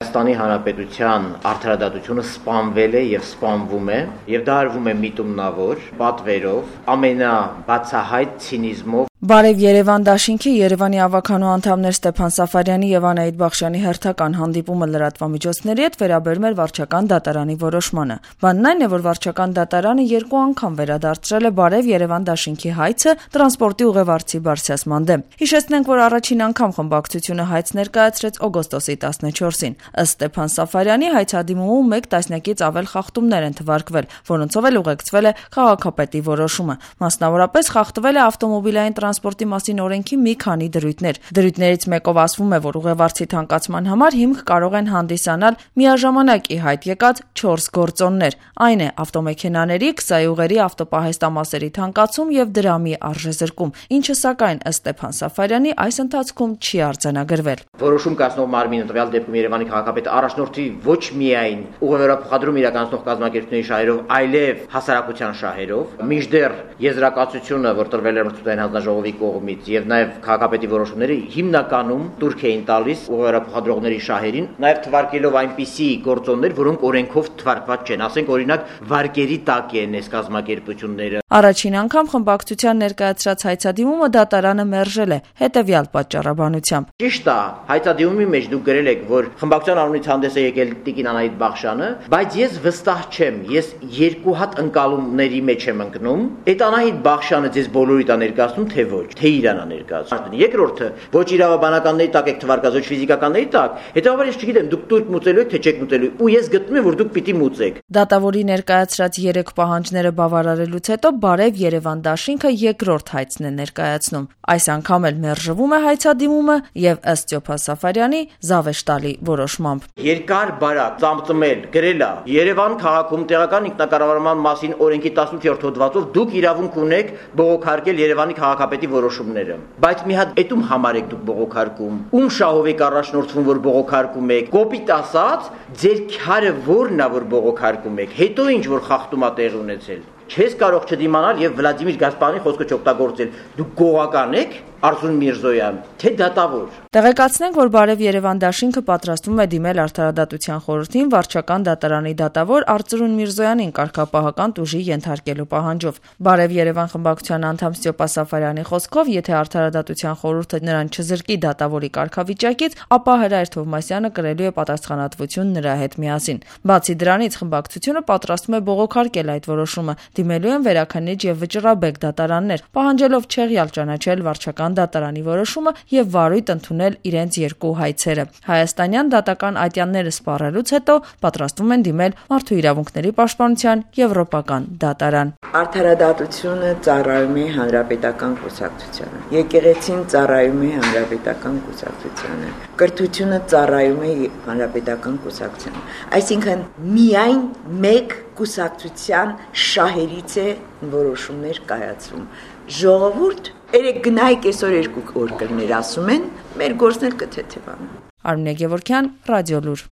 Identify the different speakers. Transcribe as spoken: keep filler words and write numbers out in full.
Speaker 1: Հայաստանի Հանրապետության արդարադատությունը սպանվել է եւ սպանվում է եւ դա արվում է միտումնավոր, պատվերով, ամենաբացահայտ ցինիզմով։
Speaker 2: Բարև Երևան դաշինքի Երևանի ավականու անդամներ Ստեփան Սաֆարյանի եւ Անահիտ Բախշյանի հերթական հանդիպումը լրատվամիջոցների հետ վերաբերում էր վարչական դատարանի որոշմանը։ Բանն այն է, որ վարչական դատարանը երկու անգամ վերադարձրել է Բարև Երևան դաշինքի հայցը տրանսպորտի ուղևորցի բարձրացման դեմ։ Հիշեցնենք, որ առաջին անգամ խմբակցությունը հայց ներկայացրեց օգոստոսի տասնչորսին։ Ըստ Ստեփան Սաֆարյանի հայցադիմումում մեկ տասնյակից ավել խախտումներ են թվարկվել, որոնցով էլ ուղեկցվել է քաղաքապետի որոշումը։ Մասնավորապես խախտվել է ավտոմոբիլային տրանսպորտի մասին օրենքի մի քանի դրույթներ։ Դրույթներից մեկով ասվում է, որ ուղևորցի թանկացման համար հիմք կարող են հանդիսանալ միաժամանակ ի հայտ եկած չորս գործոններ։ Այն է ավտոմեքենաների, քսայուղերի, ավտոպահեստամասերի թանկացում եւ դրամի արժեզրկում, ինչը սակայն ըստ Ստեփան Սաֆարյանի այս ընթացքում չի արձանագրվել։
Speaker 1: Որոշում կայացնող մարմինը տվյալ դեպքում Երևանի քաղաքապետը առաջնորդի ոչ միայն ուղևորափոխադրում իրականացնող կազմակերպությունների շահերով, այլև հասարակության շահերով, մինչդեռ եզրակացությունը, որ տրվել է մրցութային հանձնաժողովի կողմից եւ նաեւ քաղաքապետի որոշումները հիմնականում տուրք էին տալիս ուղևորափոխադրողների շահերին, նաեւ թվարկելով այնպիսի գործոններ, որոնք օրենքով թվարկված չեն, ասենք օրինակ վարկերի տակ են այս կազմակերպությունները։
Speaker 2: Առաջին անգամ խմբակցության ներկայացրած հայցադիմումը դատարանը մերժել է հետեւյալ պատճառաբանությամբ։
Speaker 1: Ճիշտ է, հայցադիմումի մեջ դուք գրել եք, որ խմբակցության անունից հանդես է եկել տիկին Անահիտ Բախշյանը, բայց ես վստահ չեմ, ես երկու հատ ընկալումների մեջ եմ ընկնում։ Այդ Անահիտ Բախշյանը ձեզ բոլորիդ է ներկայացնում, թե ոչ, թե իրան է ներկայացնում։ Երկրորդը, ոչ իրավաբանականների տակ եք թվարկած, ոչ ֆիզիկականների տակ, հետեւաբար ես չգիտեմ, դուք դուք մուծելու եք, թե չեք մուծելու, ու ես գտնում եմ, որ դուք պիտի մուծեք։
Speaker 2: Դատավորի ներկայացրած երեք պահանջները բավարարելուց հետո Բարև Երևան դաշինքը երկրորդ հայցն է ներկայացնում։ Այս անգամ էլ մերժվում է հայցադիմումը եւ ըստ Ստեփան Սաֆարյանի զավեշտալի որոշմամբ։
Speaker 1: Երկար բարակ ծամծմել գրելա Երևան քաղաքում տեղական ինքնակառավարման մասին օրենքի տասնութ հոդվածով դուք իրավունք ունեք բողոքարկել Երևանի քաղաքապետի որոշումները, բայց մի հատ այդում համար եք դուք բողոքարկում, ում շահով եք առաջնորդվում, որ բողոքարկում եք, կոպիտ ասած ձեր քյարը որն է, որ բողոքարկում եք, հետո ինչ որ խախտում է տեղի ունեցել, չես կարող չդիմանալ եւ Վլադիմիր Գասպարյանի խոսքը չօգտագործել, դուք գողական եք, Արզուն Միրզոյան, թե դատավոր։
Speaker 2: Տեղեկացնենք, որ Բարև Երևան դաշինքը պատրաստվում է դիմել Արդարադատության խորհրդին վարչական դատարանի դատավոր Արծրուն Միրզոյանին կարգապահական տուժի ենթարկելու պահանջով։ Բարև Երևան խմբակցության անդամ Ստեփան Սաֆարյանի խոսքով, եթե Արդարադատության խորհուրդը նրան չզրկի դատավորի կարգավիճակից, ապա Հրայր Թովմասյանը կրելու է պատասխանատվություն նրա հետ միասին։ Բացի դրանից, խմբակցությունը պատրաստվում է բողոքարկել այդ որոշումը, դիմելու են Վերաքննիչ եւ Վճռաբեկ դատարաններ, պահանջելով չեղյալ ճանաչել վարչական դատարանի որոշումը եւ վարույթ ընդունել իրենց երկու հայցերը։ Հայաստանյան դատական ատյանները սպառելուց հետո պատրաստվում են դիմել Մարդու իրավունքների պաշտպանության եվրոպական դատարան։
Speaker 3: Արդարադատությունը ծառայում է հանրապետական կուսակցությանը, եկեղեցին ծառայում է հանրապետական կուսակցությանը, կրթությունը ծառայում է հանրապետական կուսակցությանը։ Այսինքն միայն մեկ կուսակցության շահերից է որոշումներ կայացվում։ Ժողովուրդ երեք գնայք այսօր երկու օր կրներ ասում են, մեր գործն էլ կթեթևանա։
Speaker 2: Արմինե Գևորգյան, Ռադիոլուր։